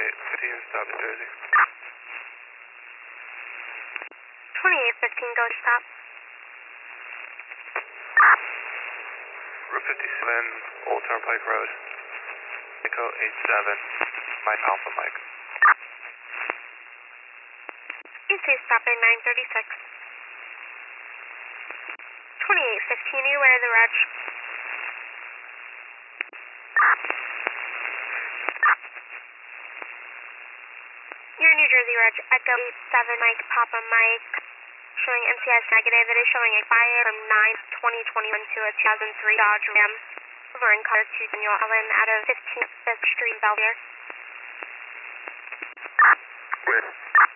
2815, stop New Jersey. 2815, go stop. Route 57, Old Turnpike Road. Echo 87, Mike Alpha Mike. You say stop at 936. 2815, are you aware of the reg? You're New Jersey reg, Echo 87 Mike Papa Mike, showing MCS negative. It is showing expired from 9/2021 to a 2003 Dodge Ram. Over in car to Daniel Allen out of 15th Street, Belvedere. Wait.